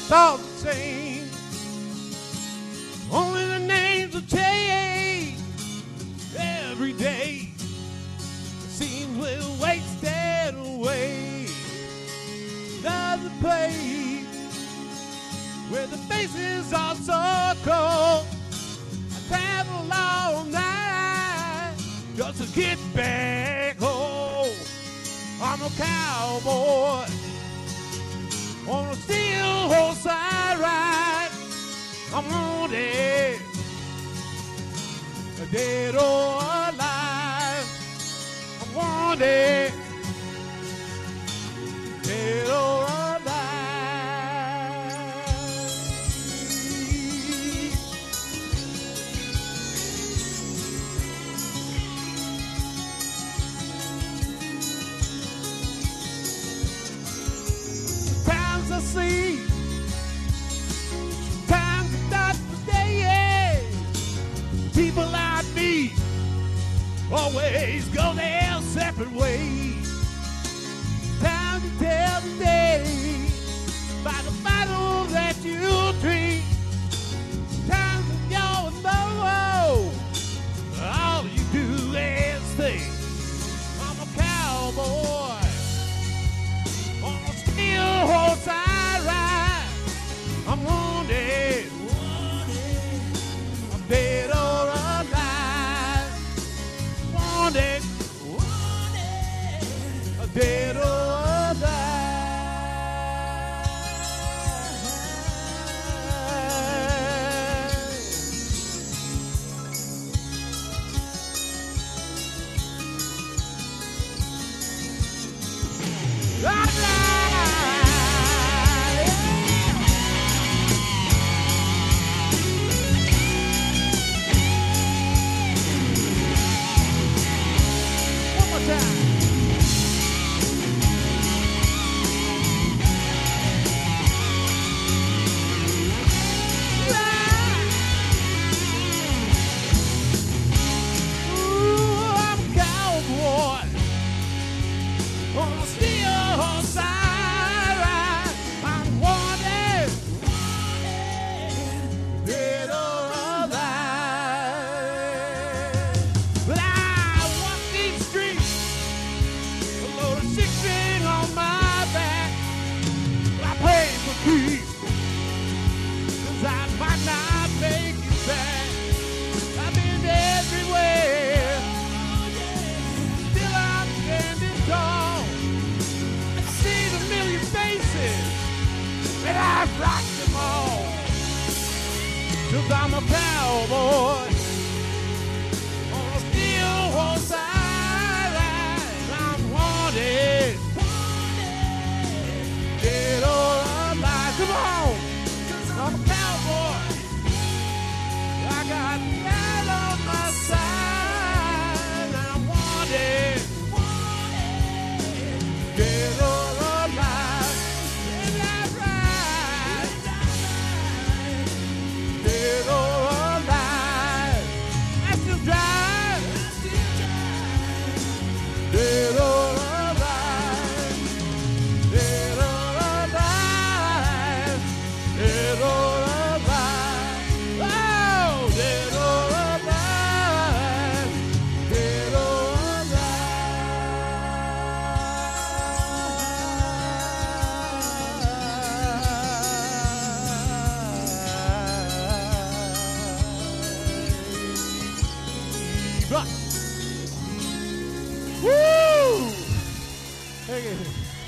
all the same. Only the names will change every day. It seems we're wasted away. Another place where the faces are so cold. I travel all night just to get back home. I'm a cowboy on a steel horse I ride. I'm wanted, dead or alive. I'm wanted, dead or alive. Sometimes I see, sometimes I thought the day, people like me always go their separate ways. Time to tell the day by the battle that you drink. Time to go and know all you do is think. I'm a cowboy on a steel horse I ride. I'm wounded, I'm dead or alive. Wanted, dead or alive. One more time. Ooh, I'm a cowboy on a steel horse I ride. I'm wanted, dead or alive. But I walk these streets, a load of 6-string on my back. I pray for peace, 'cause I might not make it back. I've been everywhere, still I'm standing tall. I've seen a million faces, and I've rocked them all. 'Cause I'm a cowboy on a steel horse I ride. I'm wanted, dead or alive. Come on, I'm a cowboy. I got that on my side. I'm wanted, dead or alive. And I ride, dead or alive. I still drive, dead or alive, dead or alive, dead or alive. Oh, dead or alive, dead or alive. Woo! Hey.